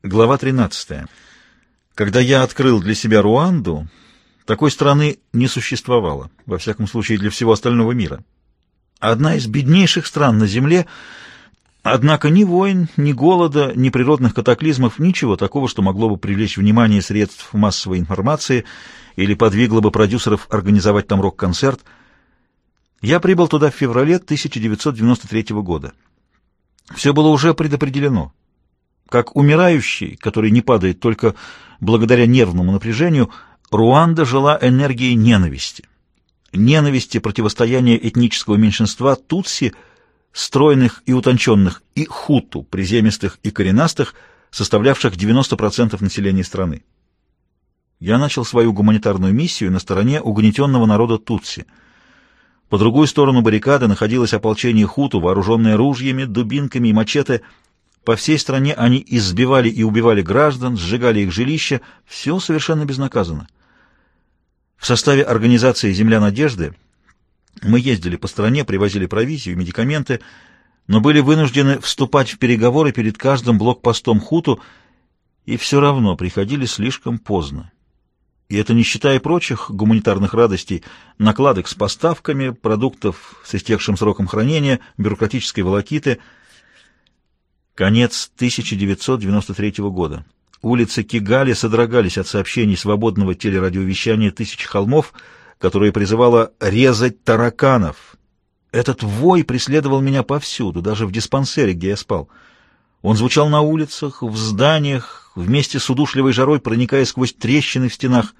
Глава 13. Когда я открыл для себя Руанду, такой страны не существовало, во всяком случае для всего остального мира. Одна из беднейших стран на земле, однако ни войн, ни голода, ни природных катаклизмов, ничего такого, что могло бы привлечь внимание средств массовой информации или подвигло бы продюсеров организовать там рок-концерт. Я прибыл туда в феврале 1993 года. Все было уже предопределено. Как умирающий, который не падает только благодаря нервному напряжению, Руанда жила энергией ненависти. Ненависти противостояния этнического меньшинства тутси, стройных и утонченных, и хуту, приземистых и коренастых, составлявших 90% населения страны. Я начал свою гуманитарную миссию на стороне угнетенного народа тутси. По другую сторону баррикады находилось ополчение хуту, вооруженное ружьями, дубинками и мачете. По всей стране они избивали и убивали граждан, сжигали их жилища, все совершенно безнаказанно. В составе организации «Земля надежды» мы ездили по стране, привозили провизию, медикаменты, но были вынуждены вступать в переговоры перед каждым блокпостом хуту, и все равно приходили слишком поздно. И это не считая прочих гуманитарных радостей, накладок с поставками, продуктов с истекшим сроком хранения, бюрократической волокиты. Конец 1993 года. Улицы Кигали содрогались от сообщений свободного телерадиовещания «Тысячи холмов», которое призывало резать тараканов. Этот вой преследовал меня повсюду, даже в диспансере, где я спал. Он звучал на улицах, в зданиях, вместе с удушливой жарой, проникая сквозь трещины в стенах.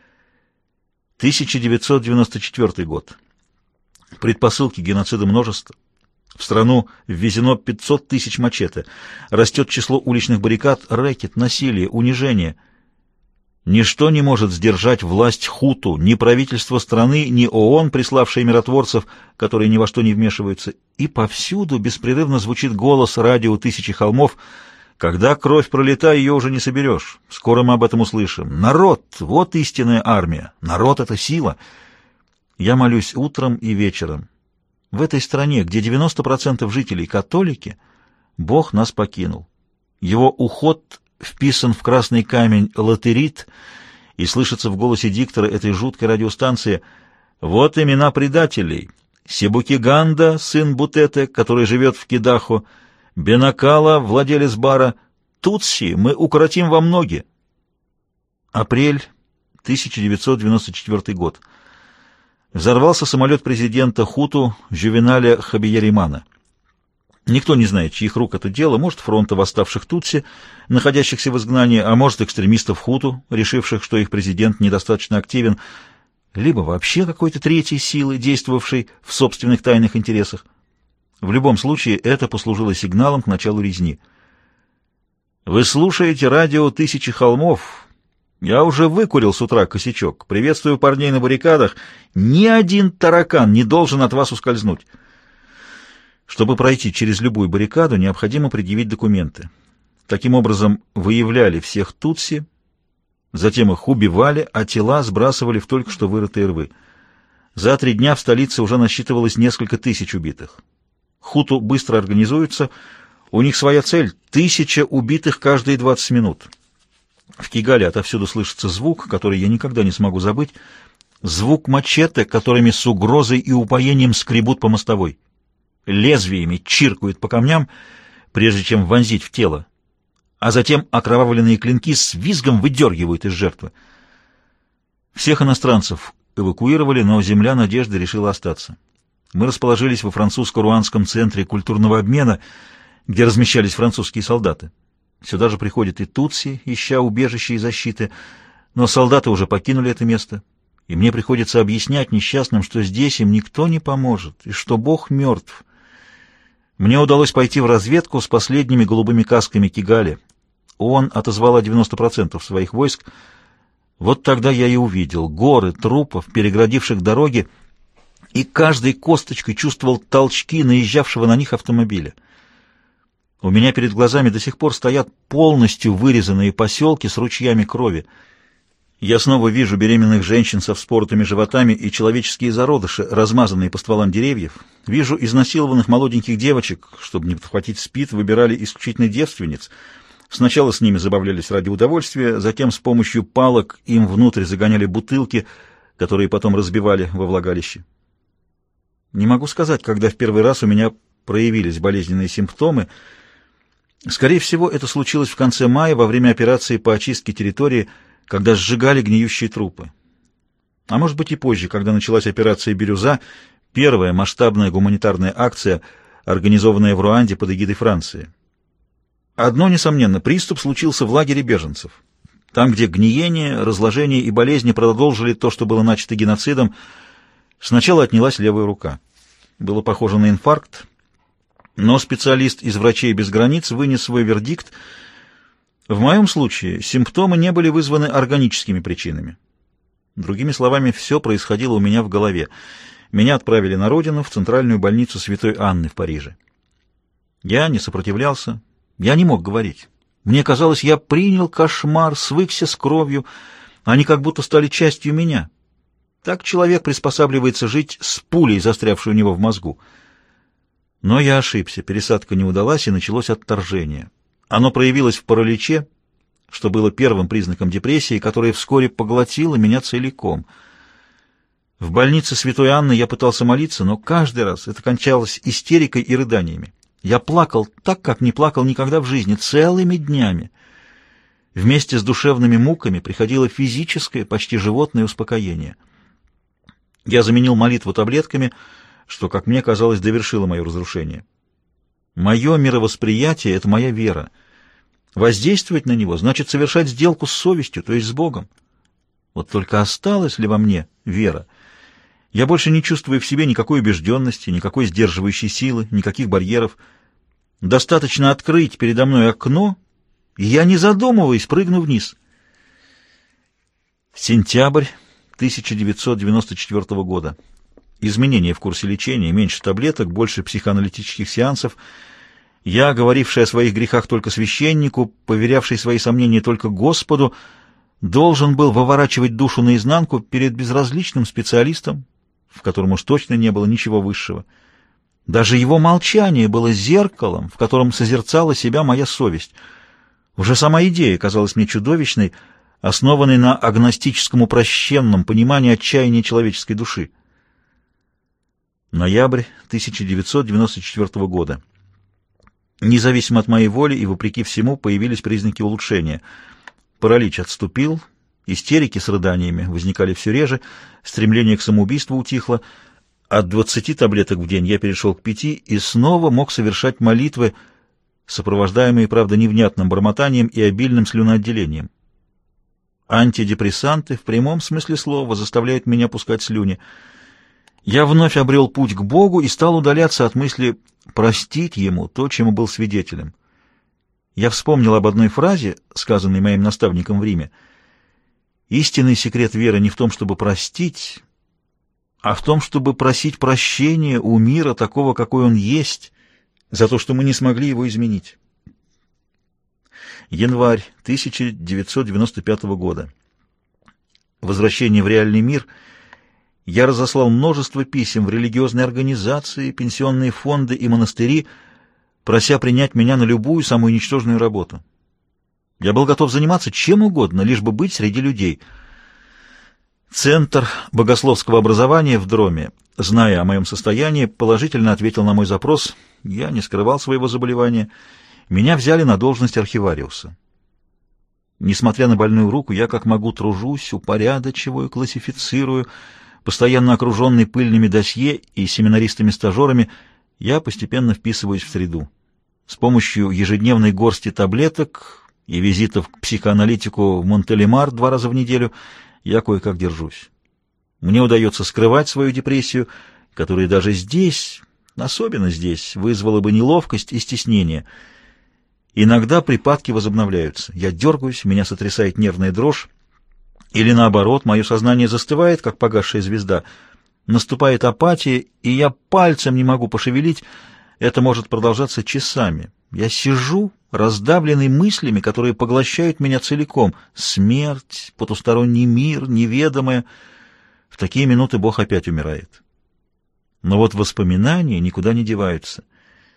1994 год. Предпосылки геноцида множество. В страну ввезено 500 тысяч мачете. Растет число уличных баррикад, рэкет, насилие, унижение. Ничто не может сдержать власть хуту, ни правительство страны, ни ООН, приславшие миротворцев, которые ни во что не вмешиваются. И повсюду беспрерывно звучит голос радио «Тысячи холмов». Когда кровь пролита, ее уже не соберешь. Скоро мы об этом услышим. Народ — вот истинная армия. Народ — это сила. Я молюсь утром и вечером. В этой стране, где 90% жителей католики, Бог нас покинул. Его уход вписан в красный камень латерит, и слышится в голосе диктора этой жуткой радиостанции: «Вот имена предателей. Себукиганда, сын Бутете, который живет в Кидахо, Бенакала, владелец бара, Тутси, мы укоротим вам ноги». Апрель 1994 год. Взорвался самолет президента хуту Жювеналя Хабияримана. Никто не знает, чьих рук это дело, может, фронта восставших тутси, находящихся в изгнании, а может, экстремистов хуту, решивших, что их президент недостаточно активен, либо вообще какой-то третьей силы, действовавшей в собственных тайных интересах. В любом случае, это послужило сигналом к началу резни. Вы слушаете радио «Тысячи холмов». Я уже выкурил с утра косячок. Приветствую парней на баррикадах. Ни один таракан не должен от вас ускользнуть. Чтобы пройти через любую баррикаду, необходимо предъявить документы. Таким образом, выявляли всех тутси, затем их убивали, а тела сбрасывали в только что вырытые рвы. За 3 дня в столице уже насчитывалось несколько тысяч убитых. Хуту быстро организуются, у них своя цель — 1000 убитых каждые 20 минут. В Кигале отовсюду слышится звук, который я никогда не смогу забыть, звук мачете, которыми с угрозой и упоением скребут по мостовой. Лезвиями чиркают по камням, прежде чем вонзить в тело, а затем окровавленные клинки с визгом выдергивают из жертвы. Всех иностранцев эвакуировали, но «Земля надежды» решила остаться. Мы расположились во французско-руандском центре культурного обмена, где размещались французские солдаты. Сюда же приходят и тутси, ища убежища и защиты, но солдаты уже покинули это место, и мне приходится объяснять несчастным, что здесь им никто не поможет, и что Бог мертв. Мне удалось пойти в разведку с последними голубыми касками Кигали. ООН отозвала 90% своих войск. Вот тогда я и увидел горы трупов, переградивших дороги, и каждой косточкой чувствовал толчки наезжавшего на них автомобиля. У меня перед глазами до сих пор стоят полностью вырезанные поселки с ручьями крови. Я снова вижу беременных женщин со вспоротыми животами и человеческие зародыши, размазанные по стволам деревьев. Вижу изнасилованных молоденьких девочек, чтобы не подхватить СПИД, выбирали исключительно девственниц, Сначала с ними забавлялись ради удовольствия, затем с помощью палок им внутрь загоняли бутылки, которые потом разбивали во влагалище. Не могу сказать, когда в первый раз у меня проявились болезненные симптомы. Скорее всего, это случилось в конце мая во время операции по очистке территории, когда сжигали гниющие трупы. А может быть и позже, когда началась операция «Бирюза», первая масштабная гуманитарная акция, организованная в Руанде под эгидой Франции. Одно, несомненно, приступ случился в лагере беженцев. Там, где гниение, разложение и болезни продолжили то, что было начато геноцидом, сначала отнялась левая рука. Было похоже на инфаркт, но специалист из «Врачей без границ» вынес свой вердикт. В моем случае симптомы не были вызваны органическими причинами. Другими словами, все происходило у меня в голове. Меня отправили на родину, в центральную больницу Святой Анны в Париже. Я не сопротивлялся, я не мог говорить. Мне казалось, я принял кошмар, свыкся с кровью, они как будто стали частью меня. Так человек приспосабливается жить с пулей, застрявшей у него в мозгу. Но я ошибся, пересадка не удалась, и началось отторжение. Оно проявилось в параличе, что было первым признаком депрессии, которая вскоре поглотила меня целиком. В больнице Святой Анны я пытался молиться, но каждый раз это кончалось истерикой и рыданиями. Я плакал так, как не плакал никогда в жизни, целыми днями. Вместе с душевными муками приходило физическое, почти животное успокоение. Я заменил молитву таблетками, что, как мне казалось, довершило мое разрушение. Мое мировосприятие — это моя вера. Воздействовать на него значит совершать сделку с совестью, то есть с Богом. Вот только осталась ли во мне вера? Я больше не чувствую в себе никакой убежденности, никакой сдерживающей силы, никаких барьеров. Достаточно открыть передо мной окно, и я, не задумываясь, прыгну вниз. Сентябрь 1994 года. Изменения в курсе лечения, меньше таблеток, больше психоаналитических сеансов. Я, говоривший о своих грехах только священнику, поверявший свои сомнения только Господу, должен был выворачивать душу наизнанку перед безразличным специалистом, в котором уж точно не было ничего высшего. Даже его молчание было зеркалом, в котором созерцала себя моя совесть. Уже сама идея казалась мне чудовищной, основанной на агностическом упрощенном понимании отчаяния человеческой души. Ноябрь 1994 года. Независимо от моей воли и вопреки всему появились признаки улучшения. Паралич отступил, истерики с рыданиями возникали все реже, стремление к самоубийству утихло. От 20 таблеток в день я перешел к 5 и снова мог совершать молитвы, сопровождаемые, правда, невнятным бормотанием и обильным слюноотделением. Антидепрессанты в прямом смысле слова заставляют меня пускать слюни. Я вновь обрел путь к Богу и стал удаляться от мысли простить Ему то, чему был свидетелем. Я вспомнил об одной фразе, сказанной моим наставником в Риме. Истинный секрет веры не в том, чтобы простить, а в том, чтобы просить прощения у мира такого, какой он есть, за то, что мы не смогли его изменить. Январь 1995 года. Возвращение в реальный мир. Я разослал множество писем в религиозные организации, пенсионные фонды и монастыри, прося принять меня на любую самую ничтожную работу. Я был готов заниматься чем угодно, лишь бы быть среди людей. Центр богословского образования в Дроме, зная о моем состоянии, положительно ответил на мой запрос. Я не скрывал своего заболевания. Меня взяли на должность архивариуса. Несмотря на больную руку, я как могу тружусь, упорядочиваю, классифицирую. Постоянно окруженный пыльными досье и семинаристами-стажерами, я постепенно вписываюсь в среду. С помощью ежедневной горсти таблеток и визитов к психоаналитику в Монтелемар 2 раза в неделю я кое-как держусь. Мне удается скрывать свою депрессию, которая даже здесь, особенно здесь, вызвала бы неловкость и стеснение. Иногда припадки возобновляются. Я дергаюсь, меня сотрясает нервная дрожь, или наоборот, мое сознание застывает, как погасшая звезда. Наступает апатия, и я пальцем не могу пошевелить. Это может продолжаться часами. Я сижу, раздавленный мыслями, которые поглощают меня целиком. Смерть, потусторонний мир, неведомое. В такие минуты Бог опять умирает. Но вот воспоминания никуда не деваются.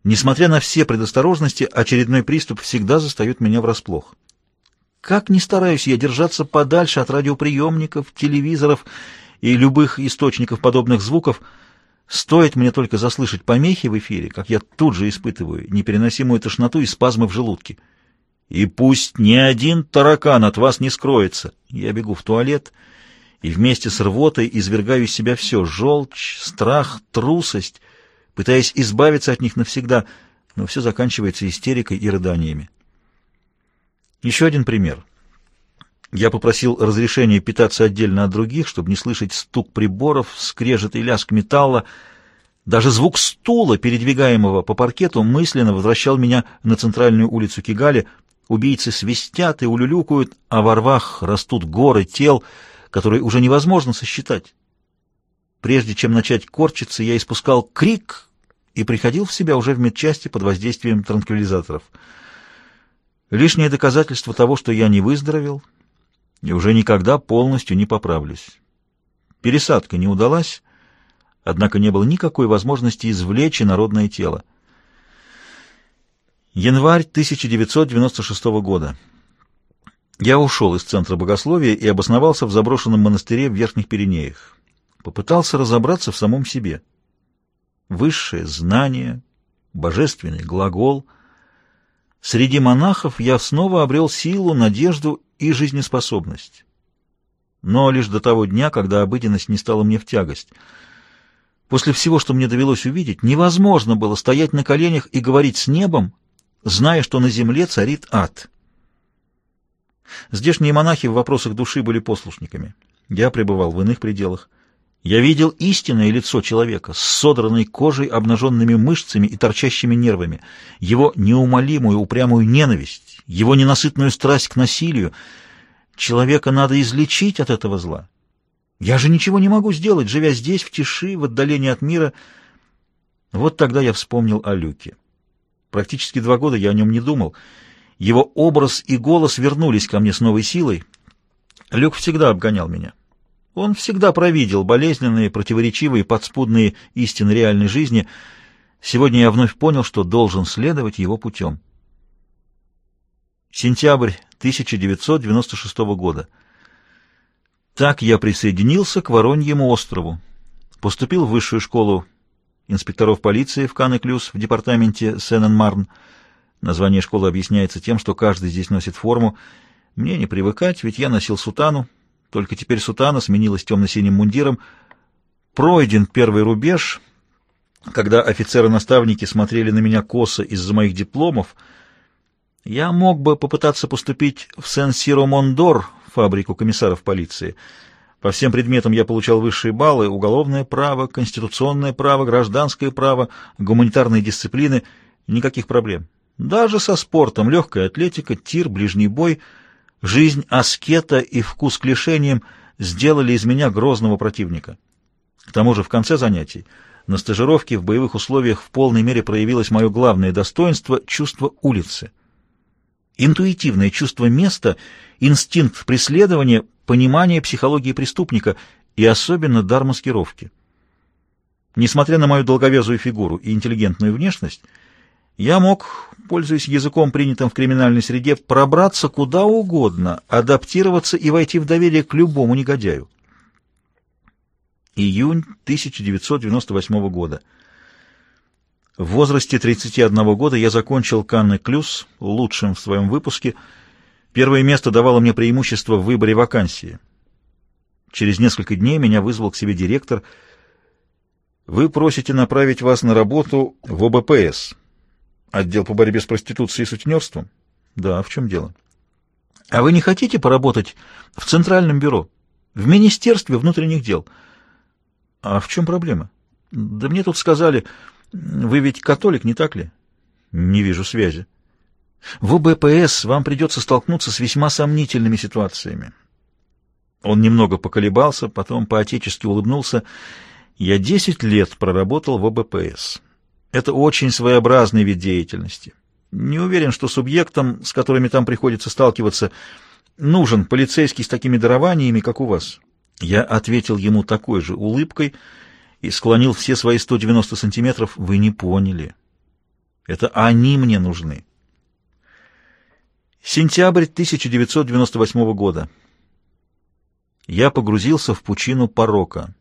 Несмотря на все предосторожности, очередной приступ всегда застает меня врасплох. Как ни стараюсь я держаться подальше от радиоприемников, телевизоров и любых источников подобных звуков, стоит мне только заслышать помехи в эфире, как я тут же испытываю непереносимую тошноту и спазмы в желудке. И пусть ни один таракан от вас не скроется. Я бегу в туалет и вместе с рвотой извергаю из себя все — желчь, страх, трусость, пытаясь избавиться от них навсегда, но все заканчивается истерикой и рыданиями. Еще один пример. Я попросил разрешения питаться отдельно от других, чтобы не слышать стук приборов, скрежет и лязг металла. Даже звук стула, передвигаемого по паркету, мысленно возвращал меня на центральную улицу Кигали. Убийцы свистят и улюлюкают, а во рвах растут горы тел, которые уже невозможно сосчитать. Прежде чем начать корчиться, я испускал крик и приходил в себя уже в медчасти под воздействием транквилизаторов. Лишнее доказательство того, что я не выздоровел и уже никогда полностью не поправлюсь. Пересадка не удалась, однако не было никакой возможности извлечь инородное тело. Январь 1996 года. Я ушел из Центра богословия и обосновался в заброшенном монастыре в Верхних Пиренеях. Попытался разобраться в самом себе. Высшее знание, божественный глагол. Среди монахов я снова обрел силу, надежду и жизнеспособность. Но лишь до того дня, когда обыденность не стала мне в тягость. После всего, что мне довелось увидеть, невозможно было стоять на коленях и говорить с небом, зная, что на земле царит ад. Здешние монахи в вопросах души были послушниками. Я пребывал в иных пределах. Я видел истинное лицо человека с содранной кожей, обнаженными мышцами и торчащими нервами, его неумолимую упрямую ненависть, его ненасытную страсть к насилию. Человека надо излечить от этого зла. Я же ничего не могу сделать, живя здесь, в тиши, в отдалении от мира. Вот тогда я вспомнил о Люке. Практически 2 года я о нем не думал. Его образ и голос вернулись ко мне с новой силой. Люк всегда обгонял меня. Он всегда провидел болезненные, противоречивые, подспудные истины реальной жизни. Сегодня я вновь понял, что должен следовать его путем. Сентябрь 1996 года. Так я присоединился к Вороньему острову. Поступил в высшую школу инспекторов полиции в Кан-и-Клюс в департаменте Сен-Эн-Марн. Название школы объясняется тем, что каждый здесь носит форму. Мне не привыкать, ведь я носил сутану. Только теперь сутана сменилась темно-синим мундиром. Пройден первый рубеж, когда офицеры-наставники смотрели на меня косо из-за моих дипломов. Я мог бы попытаться поступить в Сен-Сиро-Мондор, фабрику комиссаров полиции. По всем предметам я получал высшие баллы: уголовное право, конституционное право, гражданское право, гуманитарные дисциплины. Никаких проблем. Даже со спортом, легкая атлетика, тир, ближний бой, жизнь аскета и вкус к лишениям сделали из меня грозного противника. К тому же в конце занятий, на стажировке в боевых условиях, в полной мере проявилось мое главное достоинство — чувство улицы. Интуитивное чувство места, инстинкт преследования, понимание психологии преступника и особенно дар маскировки. Несмотря на мою долговязую фигуру и интеллигентную внешность, я мог, пользуясь языком, принятым в криминальной среде, пробраться куда угодно, адаптироваться и войти в доверие к любому негодяю. Июнь 1998 года. В возрасте 31 года я закончил Кан-и-Клюс лучшим в своем выпуске. Первое место давало мне преимущество в выборе вакансии. Через несколько дней меня вызвал к себе директор. «Вы просите направить вас на работу в ОБПС, отдел по борьбе с проституцией и сутенерством?» «Да, в чем дело?» «А вы не хотите поработать в Центральном бюро, в Министерстве внутренних дел?» «А в чем проблема?» «Да мне тут сказали, вы ведь католик, не так ли?» «Не вижу связи». «В ОБПС вам придется столкнуться с весьма сомнительными ситуациями». Он немного поколебался, потом по-отечески улыбнулся. «Я 10 лет проработал в ОБПС. Это очень своеобразный вид деятельности. Не уверен, что субъектам, с которыми там приходится сталкиваться, нужен полицейский с такими дарованиями, как у вас». Я ответил ему такой же улыбкой и склонил все свои 190 сантиметров. «Вы не поняли. Это они мне нужны. Сентябрь 1998 года. Я погрузился в пучину порока.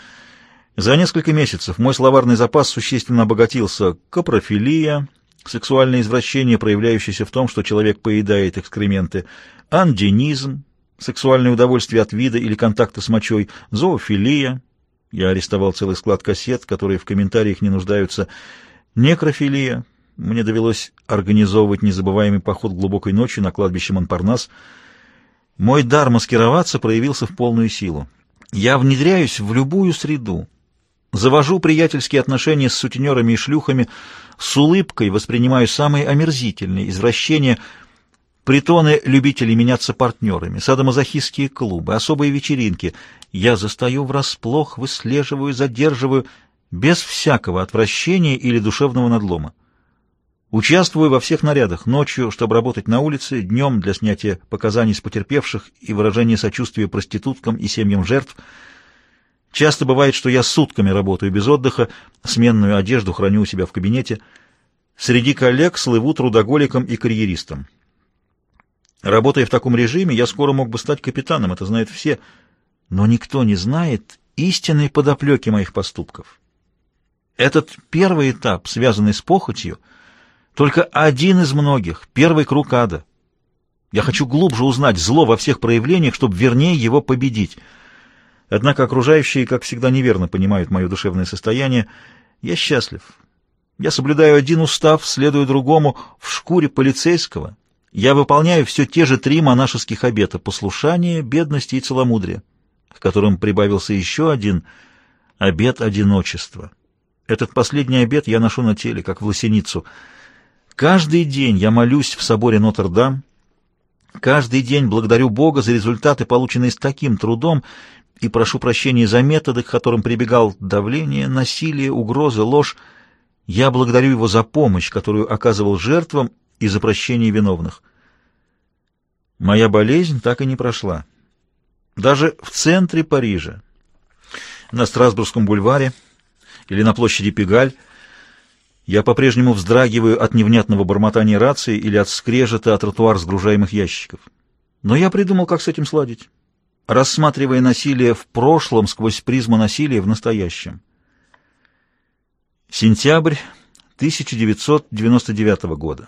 За несколько месяцев мой словарный запас существенно обогатился. Капрофилия, сексуальное извращение, проявляющееся в том, что человек поедает экскременты, анденизм, сексуальное удовольствие от вида или контакта с мочой, зоофилия, я арестовал целый склад кассет, которые в комментариях не нуждаются, некрофилия, мне довелось организовывать незабываемый поход глубокой ночью на кладбище Монпарнас. Мой дар маскироваться проявился в полную силу. Я внедряюсь в любую среду, завожу приятельские отношения с сутенерами и шлюхами, с улыбкой воспринимаю самые омерзительные извращения, притоны любителей меняться партнерами, садомазохистские клубы, особые вечеринки. Я застаю врасплох, выслеживаю, задерживаю, без всякого отвращения или душевного надлома. Участвую во всех нарядах, ночью, чтобы работать на улице, днем для снятия показаний с потерпевших и выражения сочувствия проституткам и семьям жертв. Часто бывает, что я сутками работаю без отдыха, сменную одежду храню у себя в кабинете. Среди коллег слыву трудоголиком и карьеристом. Работая в таком режиме, я скоро мог бы стать капитаном, это знают все, но никто не знает истинной подоплеки моих поступков. Этот первый этап, связанный с похотью, только один из многих, первый круг ада. Я хочу глубже узнать зло во всех проявлениях, чтобы вернее его победить. Однако окружающие, как всегда, неверно понимают мое душевное состояние. Я счастлив. Я соблюдаю один устав, следую другому, в шкуре полицейского. Я выполняю все те же 3 монашеских обета — послушание, бедности и целомудрие, к которым прибавился еще один — обет одиночества. Этот последний обет я ношу на теле, как власеницу. Каждый день я молюсь в соборе Нотр-Дам, каждый день благодарю Бога за результаты, полученные с таким трудом, и прошу прощения за методы, к которым прибегал: давление, насилие, угрозы, ложь. Я благодарю Его за помощь, которую оказывал жертвам, и за прощение виновных. Моя болезнь так и не прошла. Даже в центре Парижа, на Страсбургском бульваре или на площади Пегаль, я по-прежнему вздрагиваю от невнятного бормотания рации или от скрежета от тротуар сгружаемых ящиков. Но я придумал, как с этим сладить, рассматривая насилие в прошлом сквозь призму насилия в настоящем. Сентябрь 1999 года.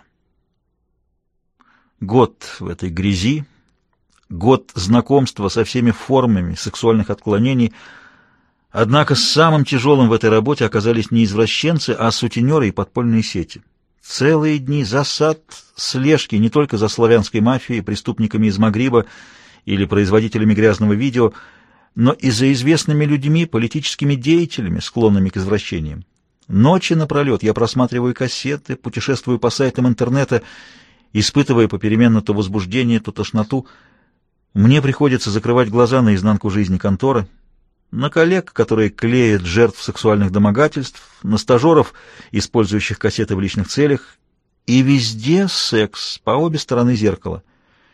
Год в этой грязи, год знакомства со всеми формами сексуальных отклонений. Однако самым тяжелым в этой работе оказались не извращенцы, а сутенеры и подпольные сети. Целые дни засад, слежки не только за славянской мафией, преступниками из Магриба или производителями грязного видео, но и за известными людьми, политическими деятелями, склонными к извращениям. Ночи напролет я просматриваю кассеты, путешествую по сайтам интернета, испытывая попеременно то возбуждение, то тошноту. Мне приходится закрывать глаза на изнанку жизни конторы, на коллег, которые клеят жертв сексуальных домогательств, на стажеров, использующих кассеты в личных целях, и везде секс по обе стороны зеркала.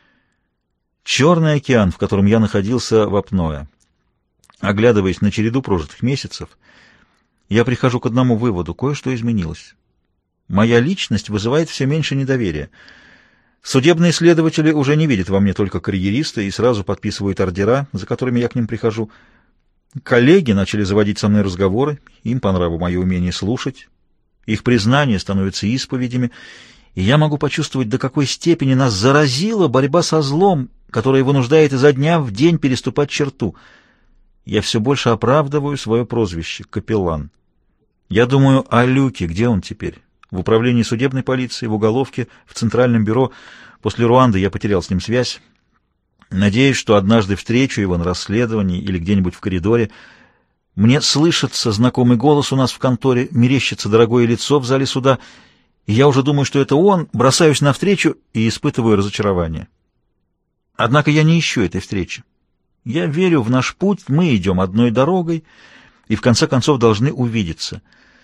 Черный океан, в котором я находился в апное. Оглядываясь на череду прожитых месяцев, я прихожу к одному выводу: кое-что изменилось. Моя личность вызывает все меньше недоверия. Судебные следователи уже не видят во мне только карьериста и сразу подписывают ордера, за которыми я к ним прихожу. Коллеги начали заводить со мной разговоры, им по нраву мое умение слушать. Их признания становятся исповедями, и я могу почувствовать, до какой степени нас заразила борьба со злом, которая вынуждает изо дня в день переступать черту. Я все больше оправдываю свое прозвище — капеллан. Я думаю о Люке, где он теперь? В управлении судебной полиции, в уголовке, в Центральном бюро. После Руанды я потерял с ним связь. Надеюсь, что однажды встречу его на расследовании или где-нибудь в коридоре. Мне слышится знакомый голос у нас в конторе, мерещится дорогое лицо в зале суда, и я уже думаю, что это он, бросаюсь навстречу и испытываю разочарование. Однако я не ищу этой встречи. Я верю в наш путь, мы идем одной дорогой и в конце концов должны увидеться.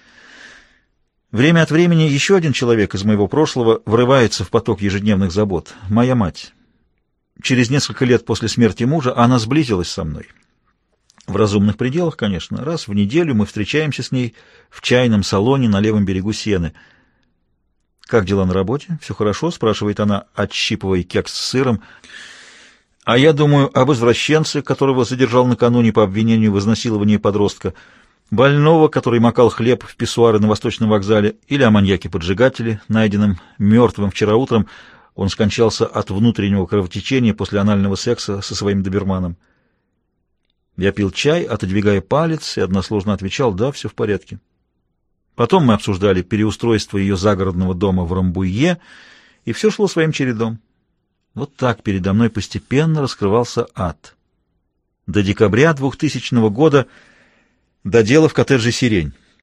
Время от времени еще один человек из моего прошлого врывается в поток ежедневных забот — моя мать. Через несколько лет после смерти мужа она сблизилась со мной. В разумных пределах, конечно. Раз в неделю мы встречаемся с ней в чайном салоне на левом берегу Сены. «Как дела на работе? Все хорошо?» — спрашивает она, отщипывая кекс с сыром. «А я думаю об извращенце, которого задержал накануне по обвинению в изнасиловании подростка, больного, который макал хлеб в писсуары на Восточном вокзале, или о маньяке-поджигателе, найденном мертвым вчера утром. Он скончался от внутреннего кровотечения после анального секса со своим доберманом». Я пил чай, отодвигая палец, и односложно отвечал: «Да, все в порядке». Потом мы обсуждали переустройство ее загородного дома в Рамбуйе, и все шло своим чередом. Вот так передо мной постепенно раскрывался ад. До декабря 2000 года, до дела в коттедже «Сирень».